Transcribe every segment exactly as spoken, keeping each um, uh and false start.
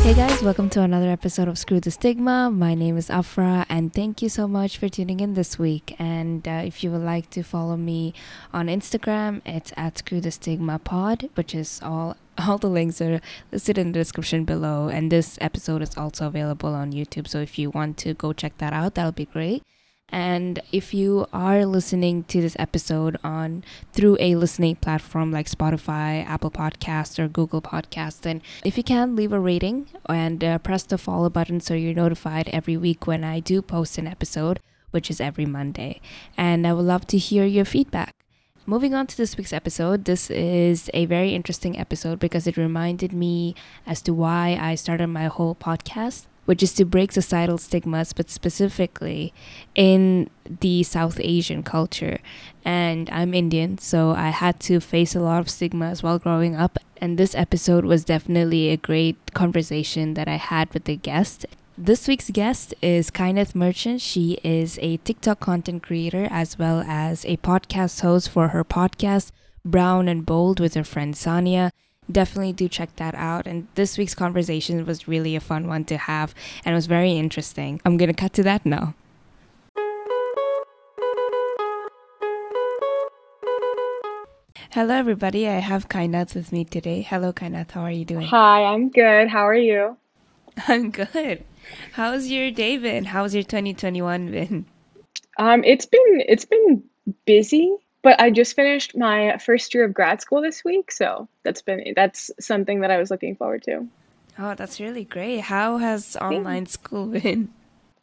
Hey guys, welcome to another episode of Screw the Stigma. My name is Afra and thank you so much for tuning in this week. And uh, if you would like to follow me on Instagram, it's at Screw the Stigma Pod, which is all all the links are listed in the description below. And this episode is also available on YouTube, so if you want to go check that out, that'll be great. And if you are listening to this episode on through a listening platform like Spotify, Apple Podcasts, or Google Podcasts, then if you can, leave a rating and uh, press the follow button so you're notified every week when I do post an episode, which is every Monday. And I would love to hear your feedback. Moving on to this week's episode, this is a very interesting episode because it reminded me as to why I started my whole podcast, which is to break societal stigmas, but specifically in the South Asian culture. And I'm Indian, so I had to face a lot of stigmas while growing up. And this episode was definitely a great conversation that I had with the guest. This week's guest is Kainath Merchant. She is a TikTok content creator as well as a podcast host for her podcast, Brown and Bold, with her friend Sania. Definitely do check that out. And this week's conversation was really a fun one to have and it was very interesting. I'm gonna cut to that now. Hello everybody, I have Kainath with me today. Hello Kainath, how are you doing? Hi, I'm good. How are you? I'm good. How's your day been? How's your twenty twenty-one been? Um, it's been it's been busy, but I just finished my first year of grad school this week, so that's been that's something that I was looking forward to. Oh, that's really great. How has online school been?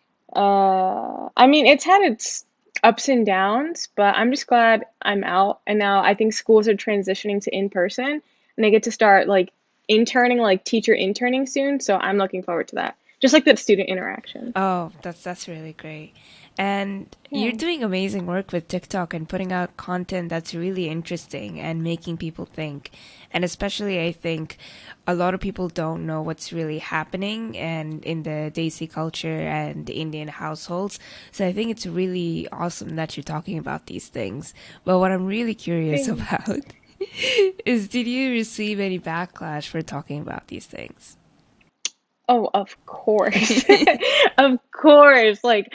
Uh, I mean, it's had its ups and downs, but I'm just glad I'm out. And now I think schools are transitioning to in person, and they get to start like interning, like teacher interning soon. So I'm looking forward to that. Just like that student interaction. Oh, that's that's really great. And you're Yeah. doing amazing work with TikTok and putting out content that's really interesting and making people think. And especially, I think a lot of people don't know what's really happening and in the Desi culture and the Indian households. So I think it's really awesome that you're talking about these things. But what I'm really curious Thanks. about is, did you receive any backlash for talking about these things? Oh, of course. Of course. Like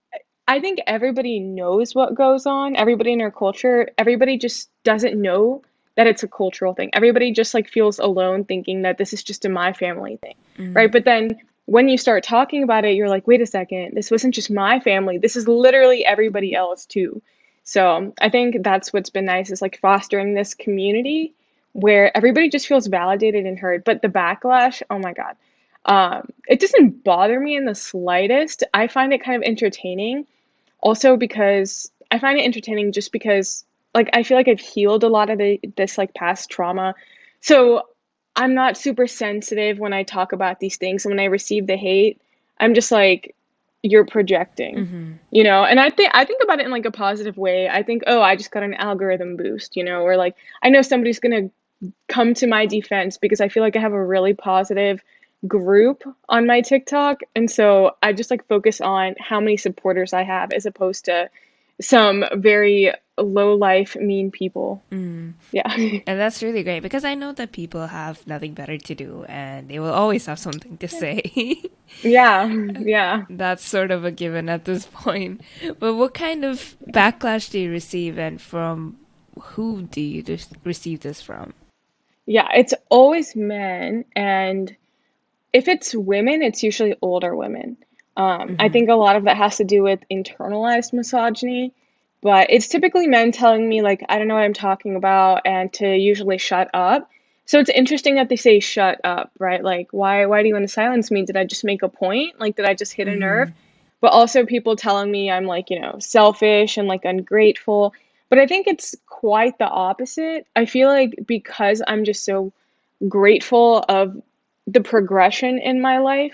I think everybody knows what goes on. Everybody in our culture, everybody just doesn't know that it's a cultural thing. Everybody just like feels alone thinking that this is just a my family thing, right? Mm, But then when you start talking about it, you're like, wait a second, this wasn't just my family. This is literally everybody else too. So I think that's what's been nice is like fostering this community where everybody just feels validated and heard. But the backlash, oh my God. Um, it doesn't bother me in the slightest. I find it kind of entertaining also because I find it entertaining just because like I feel like I've healed a lot of the this like past trauma. So I'm not super sensitive when I talk about these things. And when I receive the hate, I'm just like, you're projecting, mm-hmm. you know? And I think I think about it in like a positive way. I think, oh, I just got an algorithm boost, you know, or like I know somebody's gonna come to my defense because I feel like I have a really positive group on my TikTok. And so I just like focus on how many supporters I have as opposed to some very low life mean people. Mm. Yeah. And that's really great because I know that people have nothing better to do and they will always have something to say. Yeah. Yeah. That's sort of a given at this point. But what kind of backlash do you receive and from who do you just receive this from? Yeah. It's always men. And if it's women, it's usually older women. Um, I Mm-hmm. think a lot of that has to do with internalized misogyny, but it's typically men telling me, like, I don't know what I'm talking about, and to usually shut up. So it's interesting that they say shut up, right? Like, why, why do you want to silence me? Did I just make a point? Like, did I just hit a nerve? Mm-hmm. But also people telling me I'm like, you know, selfish and like ungrateful. But I think it's quite the opposite. I feel like because I'm just so grateful of the progression in my life.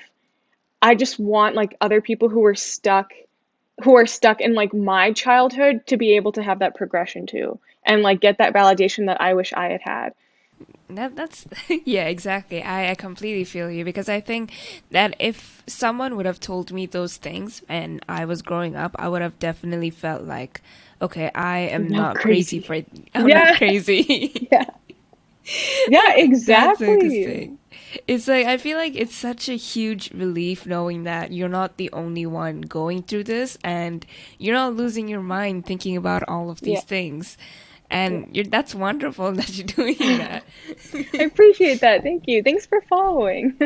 I just want like other people who are stuck who are stuck in like my childhood to be able to have that progression too and like get that validation that I wish I had had. That that's yeah, exactly. I, I completely feel you because I think that if someone would have told me those things and I was growing up, I would have definitely felt like, okay, I am Not not crazy crazy. for I'm not Yeah. crazy. Yeah. Yeah, I think that's so exactly. interesting. It's like I feel like it's such a huge relief knowing that you're not the only one going through this and you're not losing your mind thinking about all of Yeah. these things. Yeah. And you're that's wonderful that you're doing that. I appreciate that. Thank you. Thanks for following.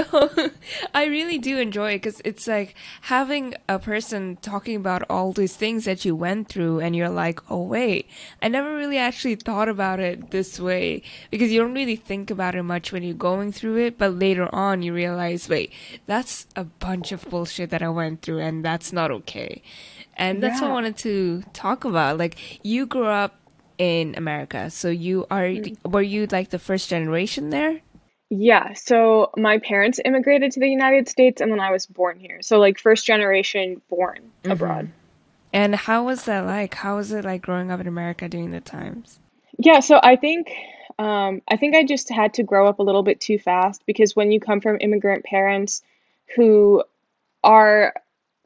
I really do enjoy it because it's like having a person talking about all these things that you went through, and you're like, oh, wait, I never really actually thought about it this way because you don't really think about it much when you're going through it. But later on, you realize, wait, that's a bunch of bullshit that I went through, and that's not okay. And that's what I Yeah. wanted to talk about. Like, you grew up in America, so you are, were you like the first generation there? Yeah, so my parents immigrated to the United States and then I was born here. So like first generation born abroad. And how was that like? How was it like growing up in America during the times? Yeah, so I think um, I think I just had to grow up a little bit too fast because when you come from immigrant parents who are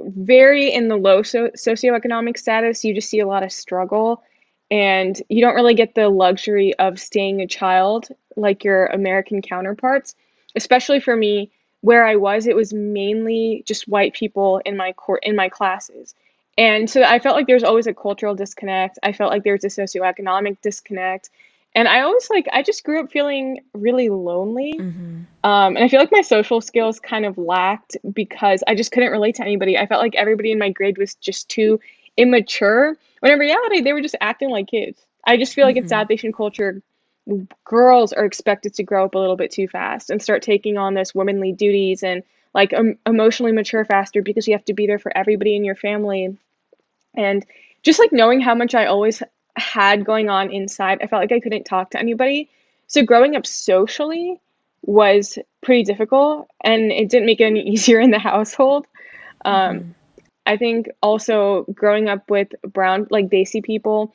very in the low so socioeconomic status, you just see a lot of struggle and you don't really get the luxury of staying a child like your American counterparts. Especially for me, where I was, it was mainly just white people in my court in my classes. And so I felt like there was always a cultural disconnect. I felt like there was a socioeconomic disconnect. And I always like I just grew up feeling really lonely. Um, and I feel like my social skills kind of lacked because I just couldn't relate to anybody. I felt like everybody in my grade was just too immature, when in reality, they were just acting like kids. I just feel like in South Asian culture, girls are expected to grow up a little bit too fast and start taking on this womanly duties and like um, emotionally mature faster because you have to be there for everybody in your family. And just like knowing how much I always had going on inside, I felt like I couldn't talk to anybody. So growing up socially was pretty difficult and it didn't make it any easier in the household. Um, I think also growing up with brown, like Desi people,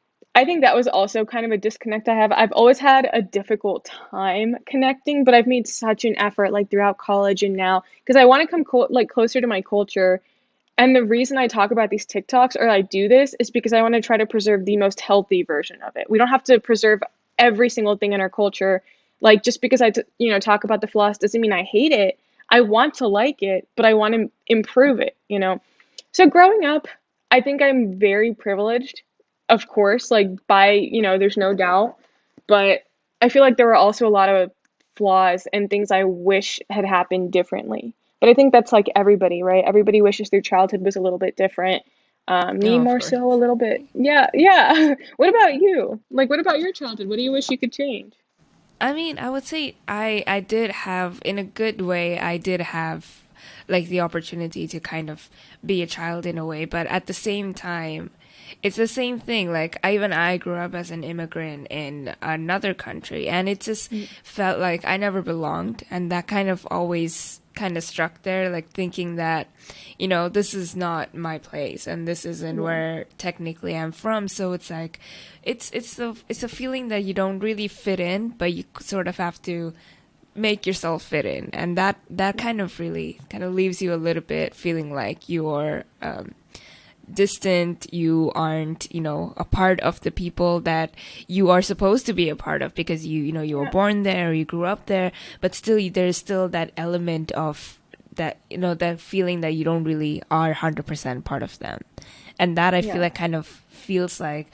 I think that was also kind of a disconnect I have. I've always had a difficult time connecting, but I've made such an effort like throughout college and now because I want to come co- like closer to my culture, and the reason I talk about these TikToks or I do this is because I want to try to preserve the most healthy version of it. We don't have to preserve every single thing in our culture. Like just because I, t- you know, talk about the flaws doesn't mean I hate it. I want to like it, but I want to improve it, you know. So growing up, I think I'm very privileged, of course, like by, you know, there's no doubt, but I feel like there were also a lot of flaws and things I wish had happened differently. But I think that's like everybody, right? Everybody wishes their childhood was a little bit different. Um, me Oh, of more course. so a little bit. Yeah, yeah. What about you? Like, what about your childhood? What do you wish you could change? I mean, I would say I I did have, in a good way, I did have like the opportunity to kind of be a child in a way, but at the same time, it's the same thing. Like I, even I grew up as an immigrant in another country, and it just felt like I never belonged, and that kind of always kind of struck there, like thinking that, you know, this is not my place, and this isn't Yeah, where technically I'm from. So it's like, it's it's the it's a feeling that you don't really fit in, but you sort of have to make yourself fit in, and that that yeah, kind of really kind of leaves you a little bit feeling like you're um, distant, you aren't, you know, a part of the people that you are supposed to be a part of because you, you know, you were yeah, born there or you grew up there, but still there's still that element of that, you know, that feeling that you don't really are one hundred percent part of them. And that I feel yeah, like kind of feels like,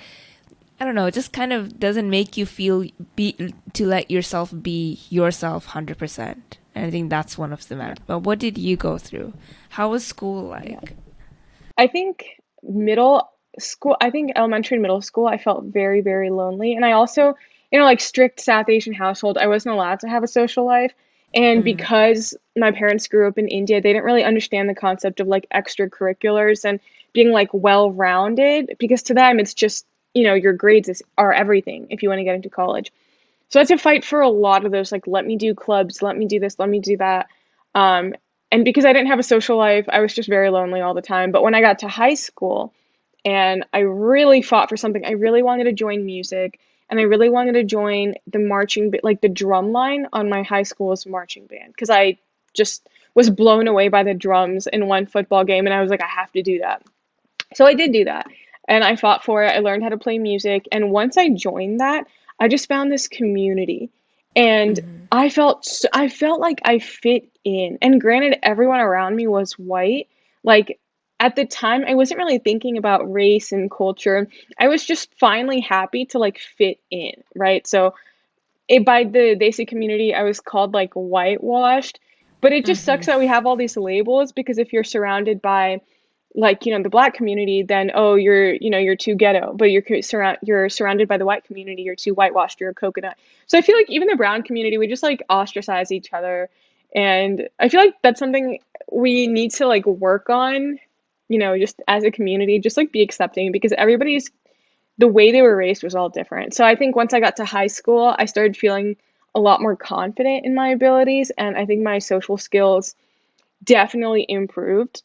I don't know, it just kind of doesn't make you feel be to let yourself be yourself one hundred percent. And I think that's one of the yeah, matter. But what did you go through? How was school yeah. like? I think middle school, I think elementary and middle school, I felt very, very lonely. And I also, you know, like strict South Asian household, I wasn't allowed to have a social life. And because my parents grew up in India, they didn't really understand the concept of like extracurriculars and being like well-rounded because to them it's just, you know, your grades is, are everything if you want to get into college. So I had to fight for a lot of those, like, let me do clubs, let me do this, let me do that. Um, and because I didn't have a social life, I was just very lonely all the time. But when I got to high school and I really fought for something, I really wanted to join music and I really wanted to join the marching, like the drum line on my high school's marching band because I just was blown away by the drums in one football game and I was like, I have to do that. So I did do that and I fought for it. I learned how to play music. And once I joined that, I just found this community, and Mm-hmm. I felt s I felt like I fit in. And granted, everyone around me was white. Like at the time, I wasn't really thinking about race and culture. I was just finally happy to like fit in, right? So it, by the Desi community, I was called like whitewashed. But it just Mm-hmm. sucks that we have all these labels because if you're surrounded by like, you know, the black community, then oh, you're, you know, you're too ghetto. But you're co- surround you're surrounded by the white community, you're too whitewashed, you're a coconut. So I feel like even the brown community, we just like ostracize each other. And I feel like that's something we need to like work on, you know, just as a community, just like be accepting because everybody's the way they were raised was all different. So I think once I got to high school, I started feeling a lot more confident in my abilities, and I think my social skills definitely improved.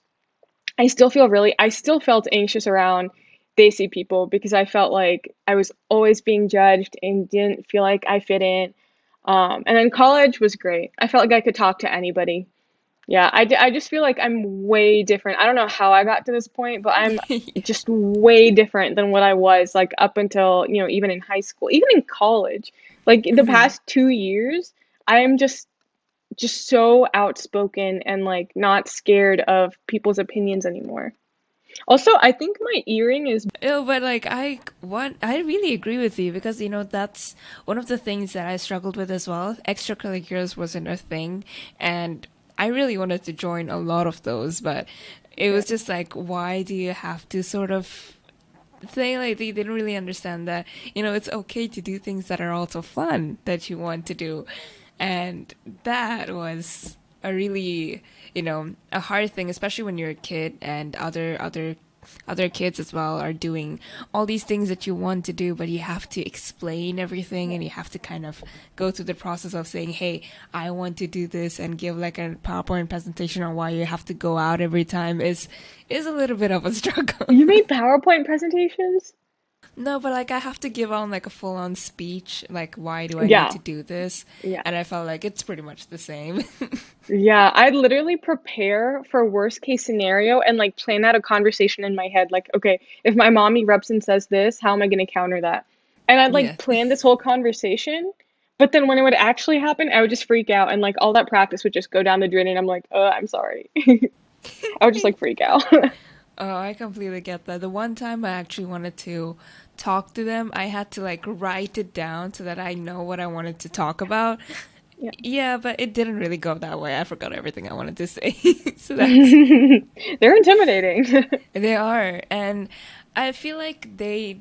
I still feel really, I still felt anxious around Desi people because I felt like I was always being judged and didn't feel like I fit in. Um, and then college was great. I felt like I could talk to anybody. Yeah, I, d- I just feel like I'm way different. I don't know how I got to this point, but I'm Yeah. just way different than what I was like up until, you know, even in high school, even in college. Like the Mm-hmm. past two years, I'm just just so outspoken and like not scared of people's opinions anymore. Also, I think my earring is Oh, but like I want, I really agree with you because you know that's one of the things that I struggled with as well. Extracurriculars wasn't a thing, and I really wanted to join a lot of those, but it yeah. was just like, why do you have to sort of say like they didn't really understand that you know it's okay to do things that are also fun that you want to do, and that was a really you know a hard thing, especially when you're a kid and other other other kids as well are doing all these things that you want to do, but you have to explain everything and you have to kind of go through the process of saying, hey, I want to do this and give like a PowerPoint presentation on why you have to go out every time is is a little bit of a struggle. You made PowerPoint presentations? No, but like I have to give on like a full on speech, like why do I need Yeah. to do this? Yeah. And I felt like it's pretty much the same. Yeah, I literally prepare for worst case scenario and like plan out a conversation in my head. Like, okay, if my mom erupts and says this, how am I going to counter that? And I'd like Yeah. plan this whole conversation, but then when it would actually happen, I would just freak out and like all that practice would just go down the drain and I'm like, oh, I'm sorry. I would just like freak out. Oh, I completely get that. The one time I actually wanted to talk to them, I had to like write it down so that I know what I wanted to talk about. Yeah. Yeah, but it didn't really go that way. I forgot everything I wanted to say. So that's They're intimidating. they are. And I feel like they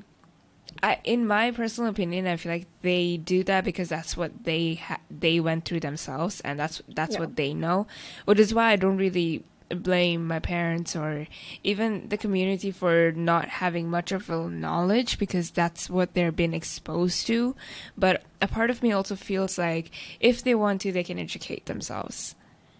I, in my personal opinion, I feel like they do that because that's what they ha- they went through themselves, and that's that's Yeah. what they know. Which is why I don't really blame my parents or even the community for not having much of a knowledge because that's what they're been exposed to. But a part of me also feels like if they want to, they can educate themselves,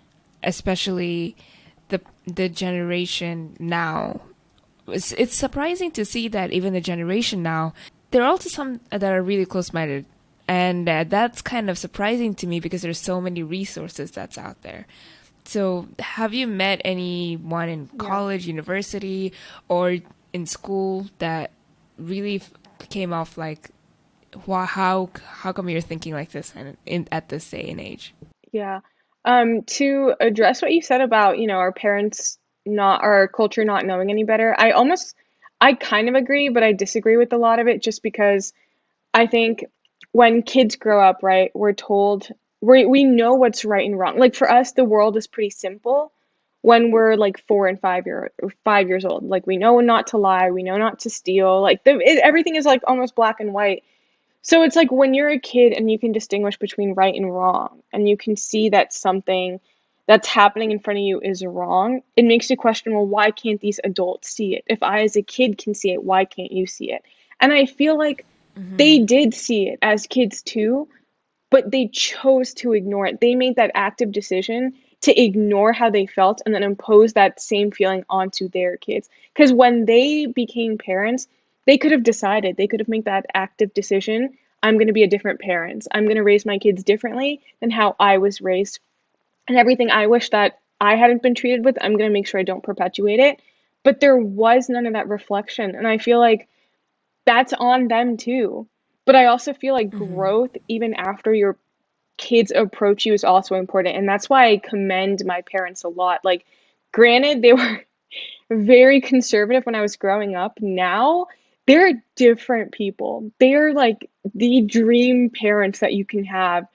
especially the the generation now. It's, it's surprising to see that even the generation now, there are also some that are really close-minded, and uh, that's kind of surprising to me because there's so many resources that's out there. So, have you met anyone in Yeah. college, university, or in school that really f- came off like, why, how how come you're thinking like this and in, at this day and age? Yeah. Um, to address what you said about, you know, our parents not, our culture not knowing any better, I almost, I kind of agree, but I disagree with a lot of it just because I think when kids grow up, right, we're told, we we know what's right and wrong. Like for us, the world is pretty simple when we're like four and five year or five years old. Like we know not to lie, we know not to steal. Like the, it, everything is like almost black and white. So it's like when you're a kid and you can distinguish between right and wrong, and you can see that something that's happening in front of you is wrong, it makes you question, well, why can't these adults see it? If I, as a kid, can see it, why can't you see it? And I feel like Mm-hmm. they did see it as kids too, but they chose to ignore it. They made that active decision to ignore how they felt and then impose that same feeling onto their kids. Because when they became parents, they could have decided, they could have made that active decision. I'm going to be a different parent. I'm going to raise my kids differently than how I was raised. And everything I wish that I hadn't been treated with, I'm going to make sure I don't perpetuate it. But there was none of that reflection. And I feel like that's on them too. But I also feel like Mm-hmm. growth, even after your kids approach you, is also important. And that's why I commend my parents a lot. Like, granted, they were very conservative when I was growing up. Now, they're different people. They're like the dream parents that you can have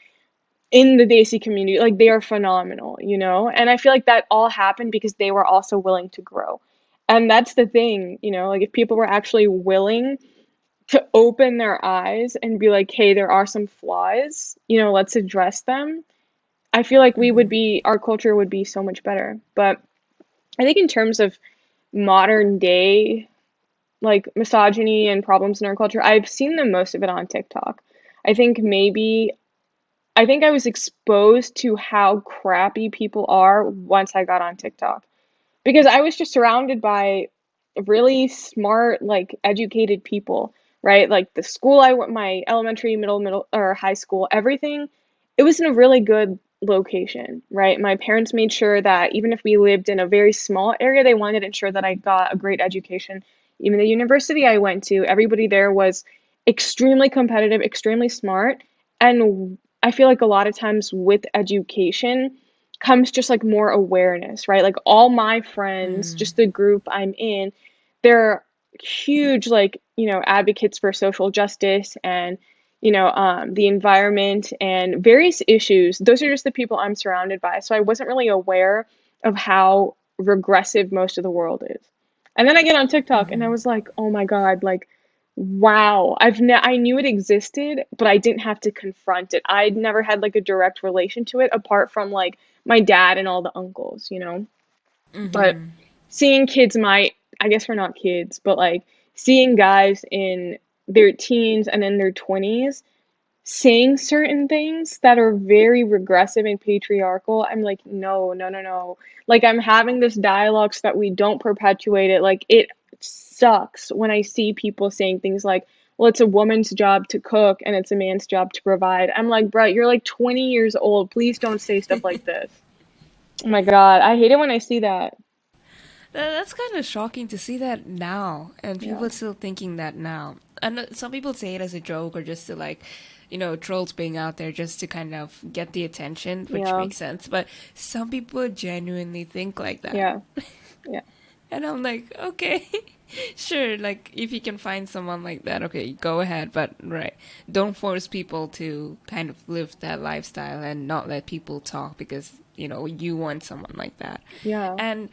in the Desi community. Like, they are phenomenal, you know? And I feel like that all happened because they were also willing to grow. And that's the thing, you know, like if people were actually willing to open their eyes and be like, hey, there are some flaws, you know, let's address them. I feel like we would Mm-hmm. be, our culture would be so much better. But I think in terms of modern day, like misogyny and problems in our culture, I've seen the most of it on TikTok. I think maybe, I think I was exposed to how crappy people are once I got on TikTok because I was just surrounded by really smart, like educated people, right? Like the school I went, my elementary, middle, middle, or high school, everything, it was in a really good location, right? My parents made sure that even if we lived in a very small area, they wanted to ensure that I got a great education. Even the university I went to, everybody there was extremely competitive, extremely smart. And I feel like a lot of times with education, comes just like more awareness, right? Like all my friends, Mm-hmm. just the group I'm in, they're huge, like, you know, advocates for social justice and, you know, um, the environment and various issues. Those are just the people I'm surrounded by. So I wasn't really aware of how regressive most of the world is. And then I get on TikTok and I Mm-hmm. was like, oh my God, like, wow. I've ne I knew it existed, but I didn't have to confront it. I'd never had like a direct relation to it apart from like my dad and all the uncles, you know? But Mm-hmm. seeing kids my, I guess we're not kids, but like seeing guys in their teens and in their twenties saying certain things that are very regressive and patriarchal, I'm like, no, no, no, no. Like, I'm having this dialogue so that we don't perpetuate it. Like, it sucks when I see people saying things like, well, it's a woman's job to cook and it's a man's job to provide. I'm like, bro, you're like twenty years old. Please don't say stuff like this. Oh my God. I hate it when I see that. That, that's kind of shocking to see that now, and Yeah. people are still thinking that now. And uh, some people say it as a joke or just to like, you know, trolls being out there just to kind of get the attention, which Yeah. makes sense. But some people genuinely think like that. Yeah. Yeah. And I'm like, okay, sure, like if you can find someone like that, okay, go ahead. But right, don't force people to kind of live that lifestyle and not let people talk because, you know, you want someone like that. Yeah. And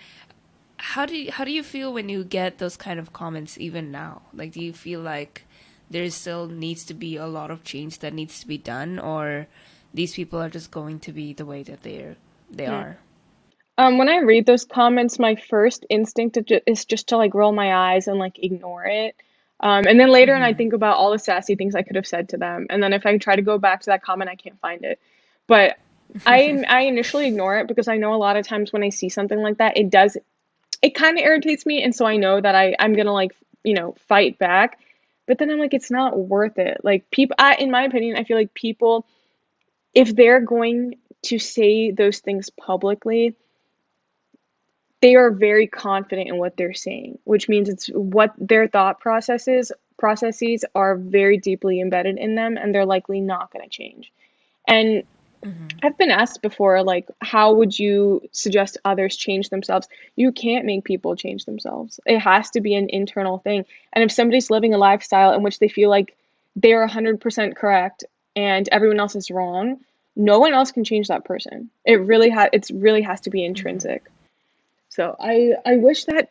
how do you, how do you feel when you get those kind of comments even now? Like, do you feel like there still needs to be a lot of change that needs to be done, or these people are just going to be the way that they're they Hmm. are? Um, when I read those comments, my first instinct is ju- is just to like roll my eyes and like ignore it. Um, and then later, and I Mm-hmm. think about all the sassy things I could have said to them. And then if I try to go back to that comment, I can't find it. But I I initially ignore it because I know a lot of times when I see something like that, it does it kind of irritates me, and so I know that I I'm gonna like you know fight back. But then I'm like, it's not worth it. Like people, I, in my opinion, I feel like people, if they're going to say those things publicly, they are very confident in what they're saying, which means it's what their thought processes processes are very deeply embedded in them and they're likely not going to change. And Mm-hmm. I've been asked before, like, how would you suggest others change themselves? You can't make people change themselves. It has to be an internal thing. And if somebody's living a lifestyle in which they feel like they're one hundred percent correct and everyone else is wrong, no one else can change that person. It really ha- it's really has to be Mm-hmm. intrinsic. So I I wish that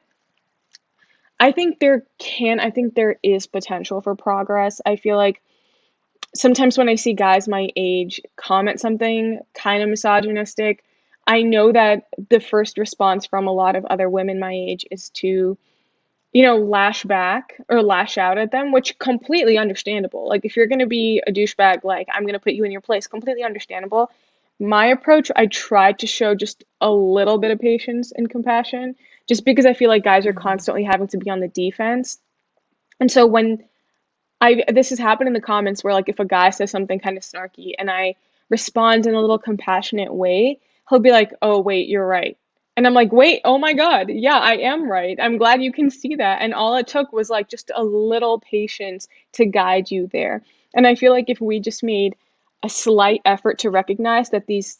I think there can I think there is potential for progress. I feel like sometimes when I see guys my age comment something kind of misogynistic, I know that the first response from a lot of other women my age is to, you know, lash back or lash out at them, which completely understandable. Like if you're going to be a douchebag, like I'm going to put you in your place, completely understandable. My approach, I try to show just a little bit of patience and compassion, just because I feel like guys are Mm-hmm. constantly having to be on the defense. And so when I this has happened in the comments where like if a guy says something kind of snarky and I respond in a little compassionate way, he'll be like, "Oh, wait, you're right." And I'm like, wait, oh my God, yeah, I am right. I'm glad you can see that. And all it took was like just a little patience to guide you there. And I feel like if we just made a slight effort to recognize that these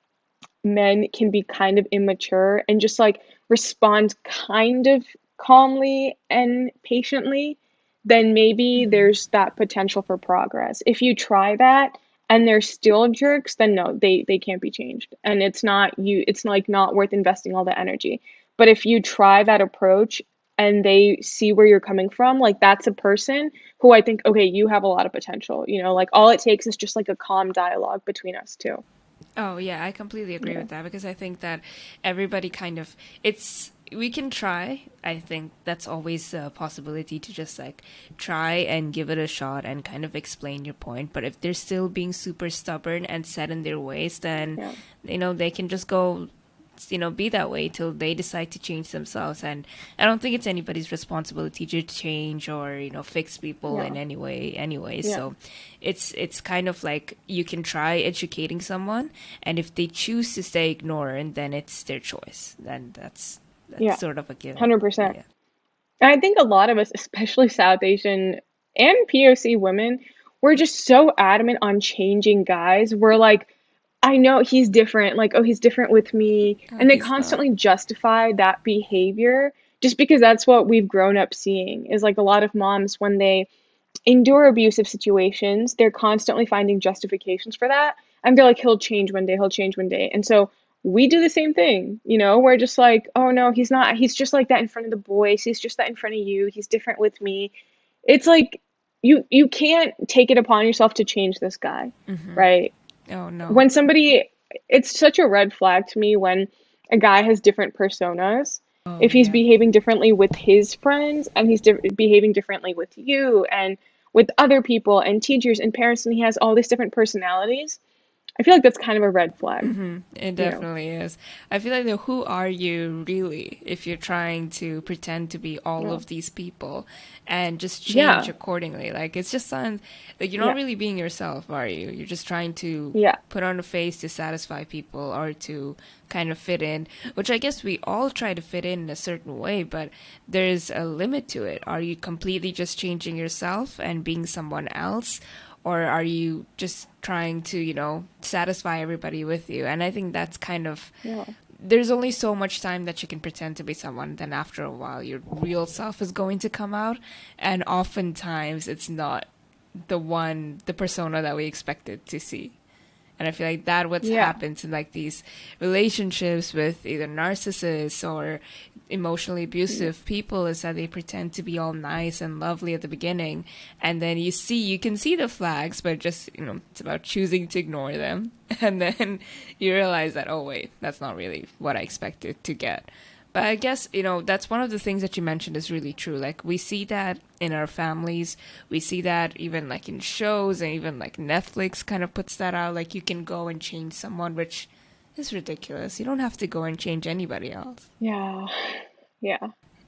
men can be kind of immature and just like respond kind of calmly and patiently, then maybe Mm-hmm. there's that potential for progress. If you try that and they're still jerks, then no, they they can't be changed. And it's not you it's like not worth investing all the energy. But if you try that approach and they see where you're coming from, like that's a person who I think, okay, you have a lot of potential. You know, like all it takes is just like a calm dialogue between us two. Oh, yeah, I completely agree Yeah. with that because I think that everybody kind of it's we can try. I think that's always a possibility to just like try and give it a shot and kind of explain your point. But if they're still being super stubborn and set in their ways, then Yeah. you know they can just go you know be that way till they decide to change themselves. And I don't think it's anybody's responsibility to change or you know fix people Yeah. in any way anyway. Yeah. So it's it's kind of like you can try educating someone, and if they choose to stay ignorant, then it's their choice. Then that's that's Yeah. sort of a given. one hundred percent. Yeah. And I think a lot of us, especially South Asian and P O C women, we're just so adamant on changing guys. We're like, I know he's different. Like, oh, he's different with me. Oh, And they he's not. constantly justify that behavior just because that's what we've grown up seeing is like a lot of moms when they endure abusive situations, they're constantly finding justifications for that. And they're like, he'll change one day, he'll change one day. And so we do the same thing, you know, we're just like, oh no, he's not, he's just like that in front of the boys, he's just that in front of you, he's different with me. It's like you you can't take it upon yourself to change this guy, Mm-hmm. right? Oh no. When somebody, it's such a red flag to me when a guy has different personas. Oh If he's yeah. behaving differently with his friends and he's di behaving differently with you and with other people and teachers and parents and he has all these different personalities, I feel like that's kind of a red flag, Mm-hmm. It you know. definitely is. I feel like the, who are you really if you're trying to pretend to be all Yeah. of these people and just change Yeah. accordingly? Like it's just sounds like you're not Yeah. really being yourself, are you? You're just trying to Yeah. put on a face to satisfy people or to kind of fit in, which I guess we all try to fit in in a certain way, but there's a limit to it. Are you completely just changing yourself and being someone else? Or are you just trying to, you know, satisfy everybody with you? And I think that's kind of Yeah. there's only so much time that you can pretend to be someone. Then after a while, your real self is going to come out, and oftentimes it's not the one, the persona that we expected to see. And I feel like that what's Yeah. happens in like these relationships with either narcissists or emotionally Yeah. abusive people is that they pretend to be all nice and lovely at the beginning, and then you see you can see the flags, but just you know it's about choosing to ignore them, and then you realize that oh wait, that's not really what I expected to get. But I guess, you know, that's one of the things that you mentioned is really true. Like, we see that in our families. We see that even, like, in shows, and even, like, Netflix kind of puts that out. Like, you can go and change someone, which is ridiculous. You don't have to go and change anybody else. Yeah. Yeah.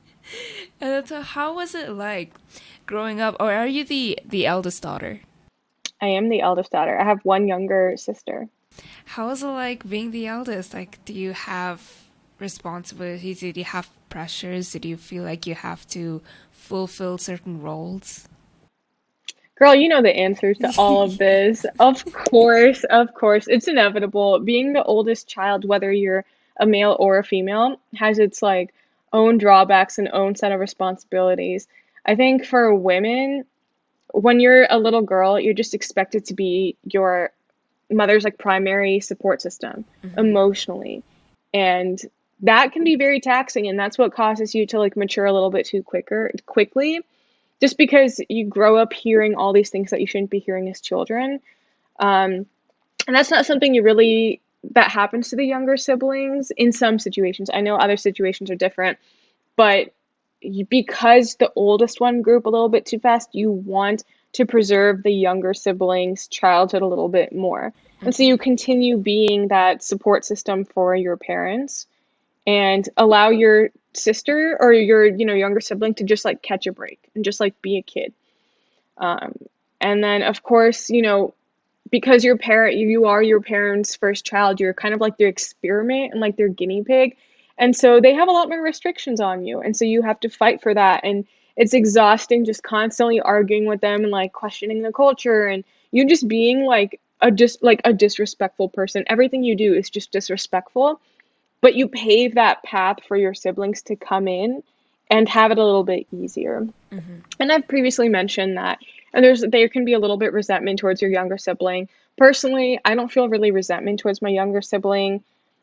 And so how was it like growing up? Or are you the, the eldest daughter? I am the eldest daughter. I have one younger sister. How was it like being the eldest? Like, do you have responsibilities? Did you have pressures? Did you feel like you have to fulfill certain roles? Girl, you know the answers to all of this. Of course, of course. It's inevitable. Being the oldest child, whether you're a male or a female, has its like own drawbacks and own set of responsibilities. I think for women, when you're a little girl, you're just expected to be your mother's like primary support system Hmm. emotionally. And that can be very taxing and that's what causes you to like mature a little bit too quicker quickly just because you grow up hearing all these things that you shouldn't be hearing as children. Um, and that's not something you really that happens to the younger siblings in some situations. I know other situations are different, but because the oldest one grew up a little bit too fast, you want to preserve the younger siblings' childhood a little bit more. And so you continue being that support system for your parents and allow your sister or your, you know, younger sibling to just like catch a break and just like be a kid. Um, and then of course, you know, because your parent you are your parents' first child, you're kind of like their experiment and like their guinea pig. And so they have a lot more restrictions on you. And so you have to fight for that. And it's exhausting just constantly arguing with them and like questioning the culture and you just being like a just like a disrespectful person. Everything you do is just disrespectful, but you pave that path for your siblings to come in and have it a little bit easier. Mm-hmm. And I've previously mentioned that, and there's there can be a little bit resentment towards your younger sibling. Personally, I don't feel really resentment towards my younger sibling.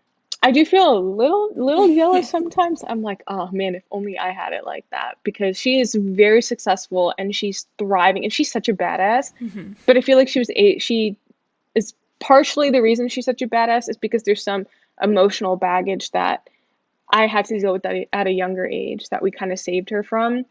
I do feel a little little jealous sometimes. I'm like, oh man, if only I had it like that because she is very successful and she's thriving and she's such a badass. Mm-hmm. But I feel like she was a she is partially the reason she's such a badass is because there's some emotional baggage that I had to deal with that at a younger age that we kind of saved her from.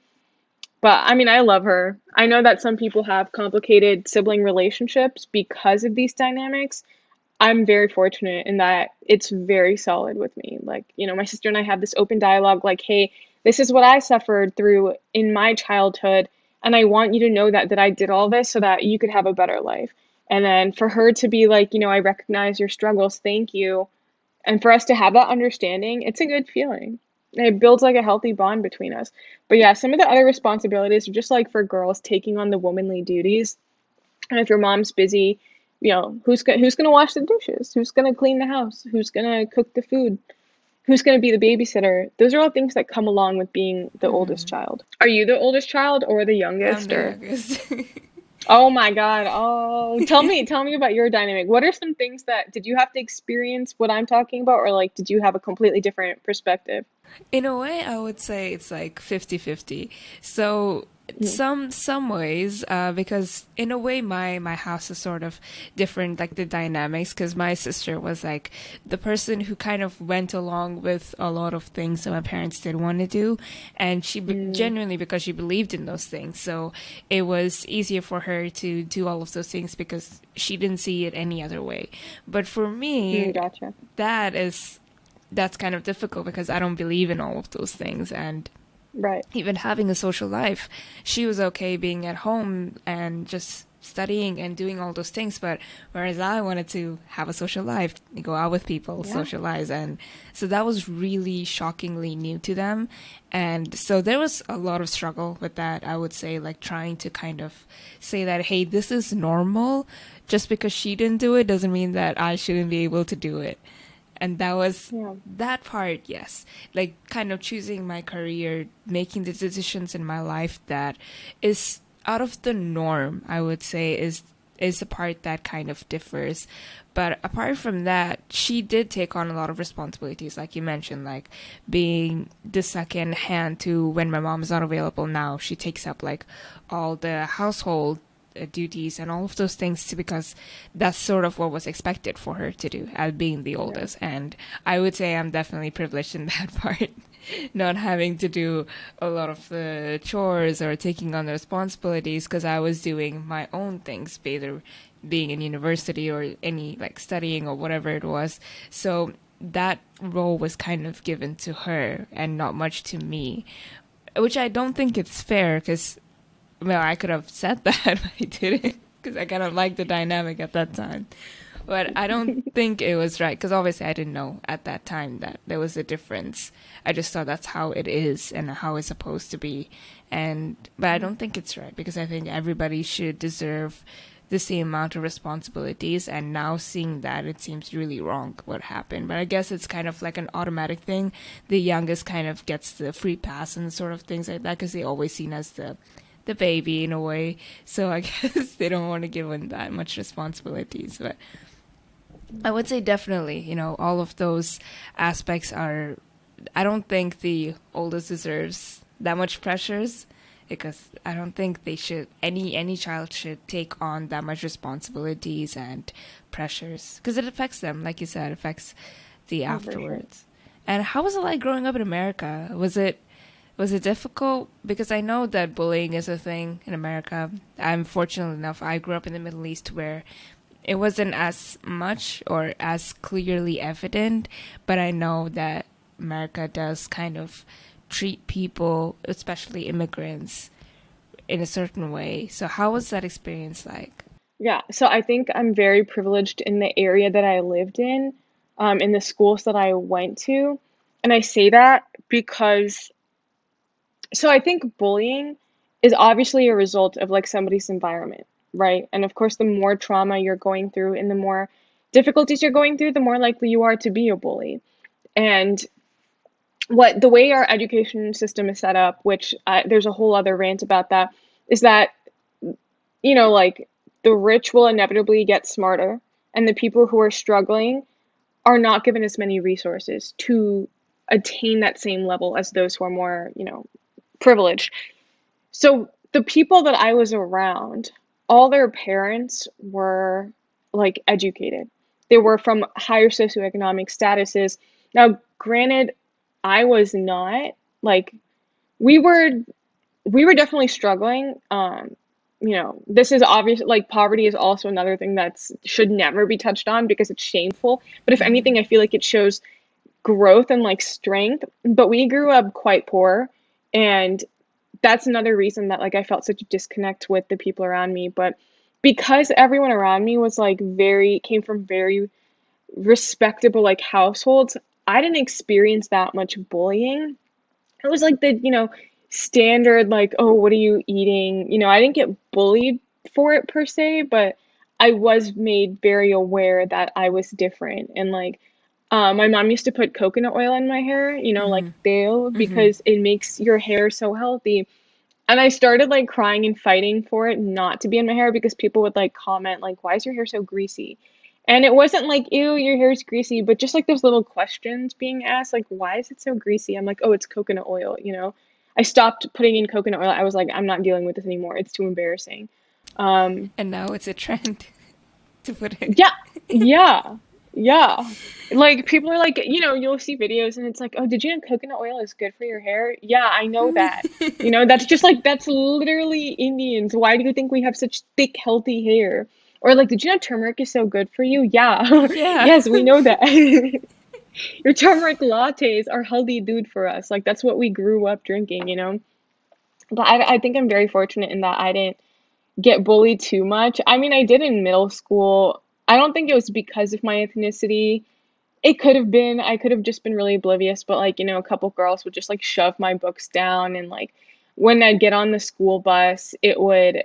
But I mean, I love her. I know that some people have complicated sibling relationships because of these dynamics. I'm very fortunate in that it's very solid with me. Like, you know, my sister and I have this open dialogue like, "Hey, this is what I suffered through in my childhood, and I want you to know that that I did all this so that you could have a better life." And then for her to be like, you know, "I recognize your struggles. Thank you." And for us to have that understanding, it's a good feeling. It builds like a healthy bond between us. But yeah, some of the other responsibilities are just like for girls taking on the womanly duties. And if your mom's busy, you know, who's go- who's gonna wash the dishes? Who's gonna clean the house? Who's gonna cook the food? Who's gonna be the babysitter? Those are all things that come along with being the oldest Mm-hmm. child. Are you the oldest child or the I'm youngest the or youngest. oh my God. Oh, tell me, tell me about your dynamic. What are some things that did you have to experience what I'm talking about, or like did you have a completely different perspective? In a way, I would say it's like fifty-fifty. So Mm, some some ways, uh, because in a way my my house is sort of different, like the dynamics, because my sister was like the person who kind of went along with a lot of things that my parents did want to do, and she be- mm, genuinely, because she believed in those things, so it was easier for her to do all of those things because she didn't see it any other way. But for mm, me, gotcha. that is that's kind of difficult because I don't believe in all of those things. And Right. even having a social life, she was okay being at home and just studying and doing all those things. But whereas I wanted to have a social life, go out with people, Yeah. socialize. And so that was really shockingly new to them. And so there was a lot of struggle with that, I would say, like trying to kind of say that, hey, this is normal. Just because she didn't do it doesn't mean that I shouldn't be able to do it. And that was Yeah. that part, yes, like kind of choosing my career, making the decisions in my life that is out of the norm, I would say, is is the part that kind of differs. But apart from that, she did take on a lot of responsibilities, like you mentioned, like being the second hand to when my mom is not available. Now she takes up like all the household uh, duties and all of those things too, because that's sort of what was expected for her to do as being the Yeah. oldest. And I would say I'm definitely privileged in that part, not having to do a lot of the chores or taking on the responsibilities, because I was doing my own things, either being in university or any like studying or whatever it was. So that role was kind of given to her and not much to me, which I don't think it's fair, because well, I could have said that, but I didn't, because I kind of liked the dynamic at that time. But I don't think it was right, because obviously I didn't know at that time that there was a difference. I just thought that's how it is and how it's supposed to be. And but I don't think it's right, because I think everybody should deserve the same amount of responsibilities. And now seeing that, it seems really wrong what happened. But I guess it's kind of like an automatic thing. The youngest kind of gets the free pass and sort of things like that, because they always seen as the the baby in a way. So I guess they don't want to give him that much responsibilities. But I would say definitely, you know, all of those aspects are, I don't think the oldest deserves that much pressures, because I don't think they should, any any child should take on that much responsibilities and pressures, because it affects them, like you said, it affects the Oh, for sure. afterwards. And how was it like growing up in America? Was it was it difficult? Because I know that bullying is a thing in America. I'm fortunate enough, I grew up in the Middle East, where it wasn't as much or as clearly evident, but I know that America does kind of treat people, especially immigrants, in a certain way. So how was that experience like? Yeah, so I think I'm very privileged in the area that I lived in, um, in the schools that I went to. And I say that because, so I think bullying is obviously a result of like somebody's environment, right? And of course, the more trauma you're going through and the more difficulties you're going through, the more likely you are to be a bully. And what the way our education system is set up, which I, there's a whole other rant about that, is that, you know, like the rich will inevitably get smarter, and the people who are struggling are not given as many resources to attain that same level as those who are more, you know, privileged. So the people that I was around, all their parents were like educated. They were from higher socioeconomic statuses. Now, granted, I was not. Like we were we were definitely struggling. Um, you know, this is obvious, like poverty is also another thing that's should never be touched on because it's shameful. But if anything, I feel like it shows growth and like strength. But we grew up quite poor, and that's another reason that like I felt such a disconnect with the people around me. But because everyone around me was like very came from very respectable like households, I didn't experience that much bullying. It was like the, you know, standard like, oh, what are you eating? You know, I didn't get bullied for it per se, but I was made very aware that I was different. And like uh, my mom used to put coconut oil in my hair, you know, like Dale, because it makes your hair so healthy. And I started like crying and fighting for it not to be in my hair because people would like comment like, "Why is your hair so greasy?" And it wasn't like, "Ew, your hair's greasy," but just like those little questions being asked, like, "Why is it so greasy?" I'm like, "Oh, it's coconut oil," you know. I stopped putting in coconut oil. I was like, "I'm not dealing with this anymore. It's too embarrassing." Um, And now it's a trend to put it. yeah, yeah, yeah. Like people are like, you know, you'll see videos and it's like, oh, did you know coconut oil is good for your hair? Yeah, I know that. You know, that's just like that's literally Indians. Why do you think we have such thick, healthy hair? Or like, did you know turmeric is so good for you? Yeah. Yeah. Yes, we know that. Your turmeric lattes are healthy dude for us. Like that's what we grew up drinking, you know? But I, I think I'm very fortunate in that I didn't get bullied too much. I mean, I did in middle school. I don't think it was because of my ethnicity. It could have been. I could have just been really oblivious, but like, you know, a couple girls would just like shove my books down and like when I'd get on the school bus, it would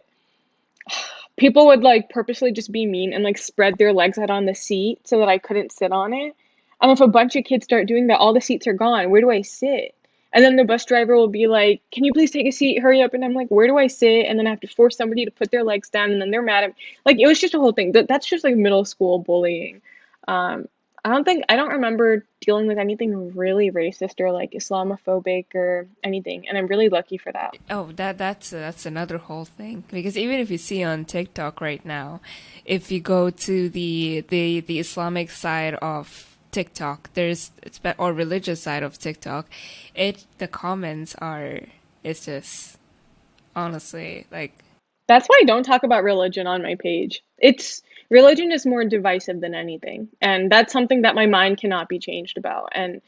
people would like purposely just be mean and like spread their legs out on the seat so that I couldn't sit on it. And if a bunch of kids start doing that, all the seats are gone. Where do I sit? And then the bus driver will be like, "Can you please take a seat? Hurry up." And I'm like, "Where do I sit?" And then I have to force somebody to put their legs down and then they're mad at me. Like it was just a whole thing. That that's just like middle school bullying. Um, I don't think I don't remember dealing with anything really racist or like Islamophobic or anything, and I'm really lucky for that. Oh, that that's that's another whole thing. Because even if you see on TikTok right now, if you go to the the the Islamic side of TikTok, there's or religious side of TikTok, it the comments are it's just honestly like That's why I don't talk about religion on my page. It's religion is more divisive than anything, and that's something that my mind cannot be changed about. And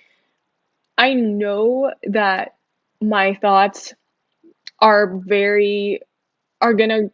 I know that my thoughts are very are gonna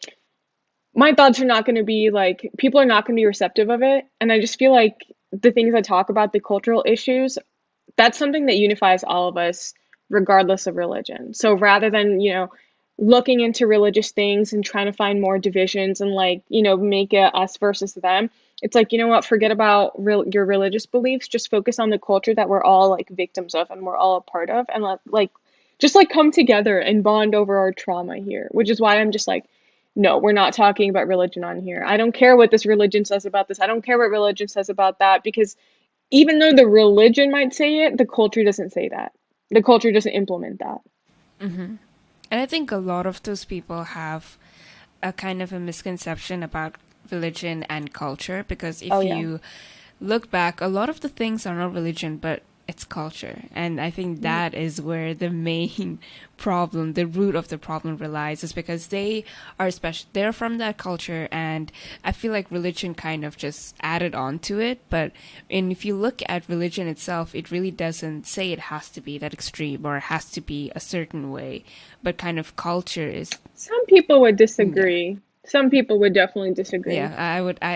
my thoughts are not gonna be like people are not gonna be receptive of it. And I just feel like the things I talk about, the cultural issues, that's something that unifies all of us regardless of religion. So rather than, you know, looking into religious things and trying to find more divisions and like, you know, make it us versus them, it's like, you know what, forget about real your religious beliefs, just focus on the culture that we're all like victims of and we're all a part of and let like just like come together and bond over our trauma here, which is why I'm just like, no, we're not talking about religion on here. I don't care what this religion says about this. I don't care what religion says about that because even though the religion might say it, the culture doesn't say that. The culture doesn't implement that. and I think a lot of those people have a kind of a misconception about religion and culture because if Oh yeah. you look back, a lot of the things are not religion, but it's culture. And I think that is where the main problem, the root of the problem relies, is because they are special. They're from that culture, and I feel like religion kind of just added on to it. But and if you look at religion itself, it really doesn't say it has to be that extreme or it has to be a certain way. But kind of culture is, Some people would yeah, disagree. Some people would definitely disagree. yeah. I would, I.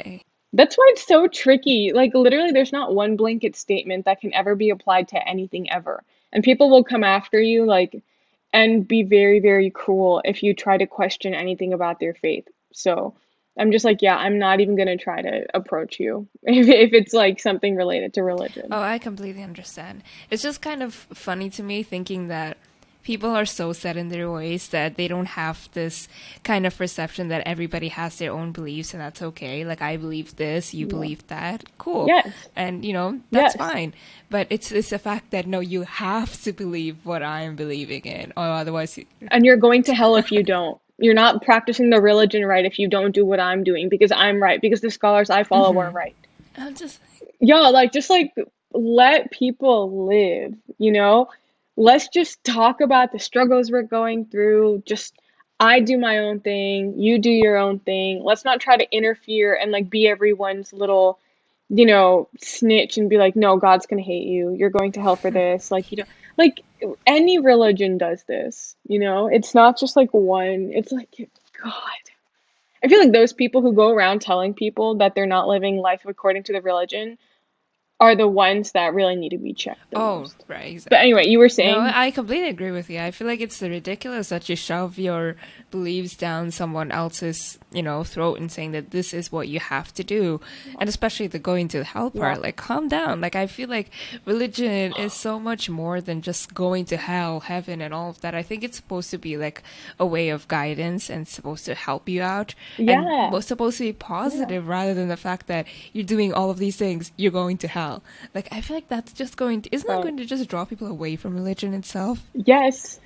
That's why it's so tricky. Like, literally, there's not one blanket statement that can ever be applied to anything ever. And people will come after you, like, and be very, very cruel if you try to question anything about their faith. So I'm just like, yeah, I'm not even gonna try to approach you if, if it's like something related to religion. Oh, I completely understand. It's just kind of funny to me thinking that people are so set in their ways that they don't have this kind of perception that everybody has their own beliefs and that's okay. Like, I believe this, you Yeah. believe that, cool. Yes, And, you know, that's yes. fine. But it's, it's the fact that, no, you have to believe what I am believing in, or otherwise, you, And you're going to hell if you don't. You're not practicing the religion right if you don't do what I'm doing because I'm right, because the scholars I follow are right. I'm just, Yeah, like just like let people live, you know? Let's just talk about the struggles we're going through. Just I do my own thing, you do your own thing. Let's not try to interfere and like be everyone's little, you know, snitch and be like, "No, God's gonna hate you. You're going to hell for this." Like, you know, like any religion does this, you know? It's not just like one. It's like God. I feel like those people who go around telling people that they're not living life according to the religion are the ones that really need to be checked the oh, most. right, But anyway, exactly. you were No, saying, I completely agree with you. I feel like it's ridiculous that you shove your beliefs down someone else's, you know, throat and saying that this is what you have to do. And especially the going to hell yeah, part, like, calm down. Like, I feel like religion is so much more than just going to hell, heaven, and all of that. I think it's supposed to be like a way of guidance and supposed to help you out and yeah, was supposed to be yeah, positive rather than the fact that you're doing all of these things, you're going to hell. Like, I feel like that's just going to, isn't that right. going to just draw people away from religion itself? Yes,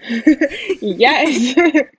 yes,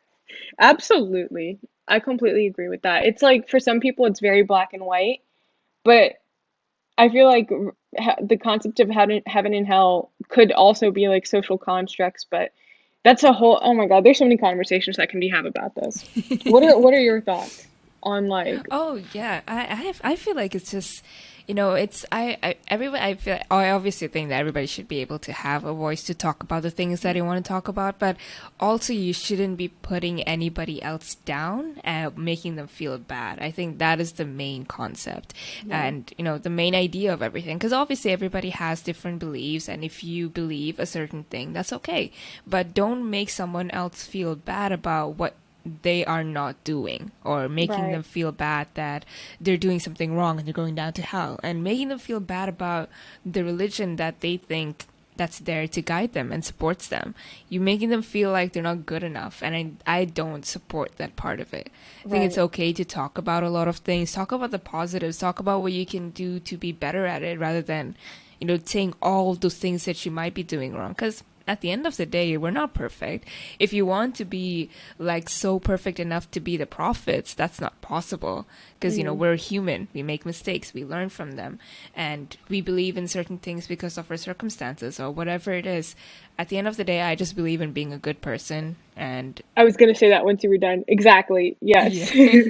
absolutely. I completely agree with that. It's like for some people, it's very black and white, but I feel like ha- the concept of heaven, heaven and hell could also be like social constructs, but that's a whole, oh my God, there's so many conversations that can be have about this. What are what are your thoughts on like, Oh yeah, I I, have, I feel like it's just, you know, it's I, I everybody I feel I obviously think that everybody should be able to have a voice to talk about the things that they want to talk about, but also you shouldn't be putting anybody else down and making them feel bad. I think that is the main concept yeah, and you know the main idea of everything. Because obviously everybody has different beliefs, and if you believe a certain thing, that's okay. But don't make someone else feel bad about what they are not doing, or making right, them feel bad that they're doing something wrong and they're going down to hell, and making them feel bad about the religion that they think that's there to guide them and supports them. You making them feel like they're not good enough, and I, I don't support that part of it. I think it's right, okay to talk about a lot of things, talk about the positives, talk about what you can do to be better at it rather than, you know, saying all those things that you might be doing wrong. Because at the end of the day, we're not perfect. If you want to be like so perfect enough to be the prophets, that's not possible. Because, you know, mm, we're human. We make mistakes. We learn from them. And we believe in certain things because of our circumstances or whatever it is. At the end of the day, I just believe in being a good person. And I was gonna say that once you were done. Exactly. yeah. Yes.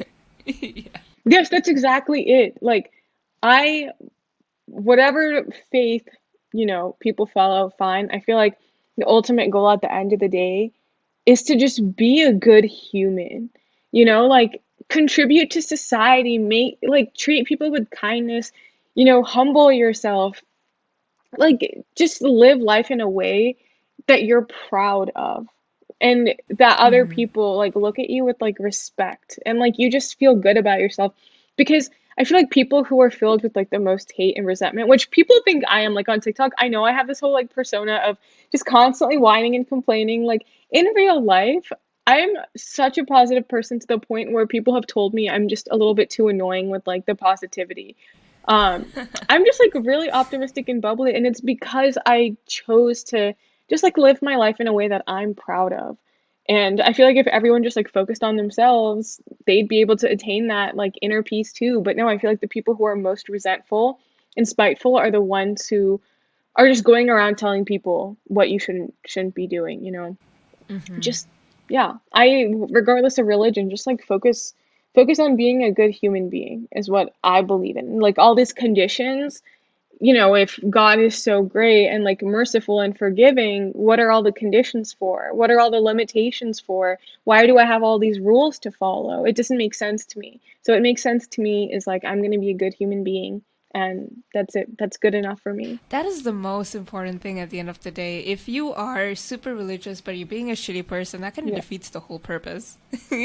Yeah. Yes, that's exactly it. Like, I, whatever faith, you know, people follow, fine. I feel like the ultimate goal at the end of the day is to just be a good human, you know, like contribute to society, make, like, treat people with kindness, you know, humble yourself, like, just live life in a way that you're proud of and that other Hmm. people like look at you with like respect and like you just feel good about yourself because I feel like people who are filled with like the most hate and resentment, which people think I am like on TikTok, I know I have this whole like persona of just constantly whining and complaining. Like in real life, I'm such a positive person to the point where people have told me I'm just a little bit too annoying with like the positivity. Um, I'm just like really optimistic and bubbly, and it's because I chose to just like live my life in a way that I'm proud of. And I feel like if everyone just like focused on themselves, they'd be able to attain that like inner peace too. But no, I feel like the people who are most resentful and spiteful are the ones who are just going around telling people what you shouldn't shouldn't be doing, you know. Hmm. Just yeah, I regardless of religion, just like focus focus on being a good human being is what I believe in. Like all these conditions, you know, if God is so great and like merciful and forgiving, what are all the conditions for? What are all the limitations for? Why do I have all these rules to follow? It doesn't make sense to me. So what makes sense to me is like I'm going to be a good human being, and that's it. That's good enough for me. That is the most important thing at the end of the day. If you are super religious but you're being a shitty person, that kind of Yeah. defeats the whole purpose.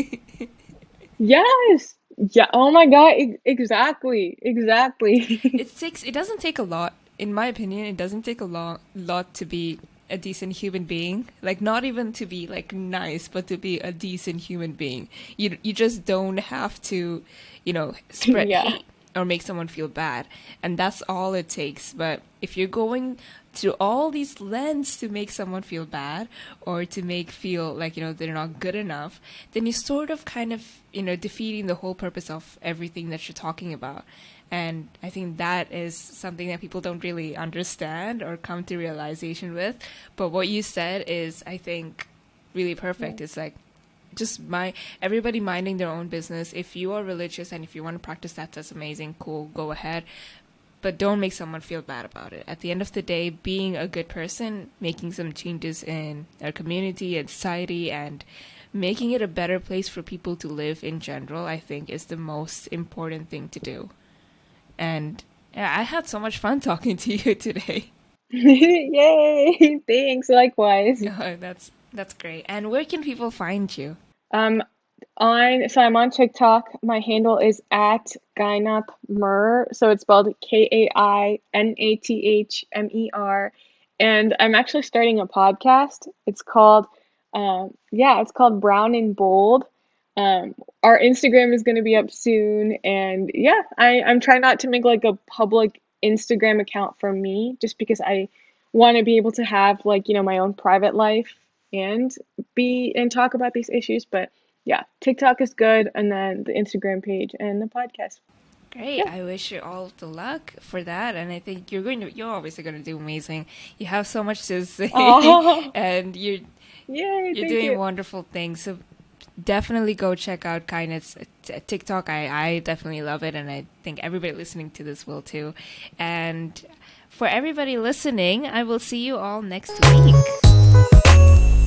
Yes. Yeah. Oh my God. E- exactly. Exactly. It takes it doesn't take a lot, in my opinion, it doesn't take a lot lot to be a decent human being. Like not even to be like nice, but to be a decent human being. You you just don't have to, you know, spread Yeah. hate or make someone feel bad. And that's all it takes. But if you're going to all these lengths to make someone feel bad or to make feel like, you know, they're not good enough, then you're sort of kind of, you know, defeating the whole purpose of everything that you're talking about. And I think that is something that people don't really understand or come to realization with. But what you said is, I think, really perfect. It's like just my everybody minding their own business. If you are religious and if you want to practice that, that's amazing, cool, go ahead. But don't make someone feel bad about it. At the end of the day, being a good person, making some changes in our community and society, and making it a better place for people to live in general, I think is the most important thing to do. And yeah, I had so much fun talking to you today. Yay. Thanks. Likewise. Oh, that's that's great. And where can people find you? Um, on so I'm on TikTok. My handle is at Kainath Mer. So it's spelled K A I N A T H M E R. And I'm actually starting a podcast. It's called um yeah, it's called Brown and Bold. Um, our Instagram is gonna be up soon, and yeah, I, I'm trying not to make like a public Instagram account for me just because I want to be able to have like, you know, my own private life and be and talk about these issues. But yeah, TikTok is good, and then the Instagram page and the podcast. Great. Yeah. I wish you all the luck for that. And I think you're going to, you're obviously going to do amazing. You have so much to say Oh, and you're, yay, you're thank doing you. wonderful things. So definitely go check out Kindness TikTok. I, I definitely love it. And I think everybody listening to this will too. And for everybody listening, I will see you all next week.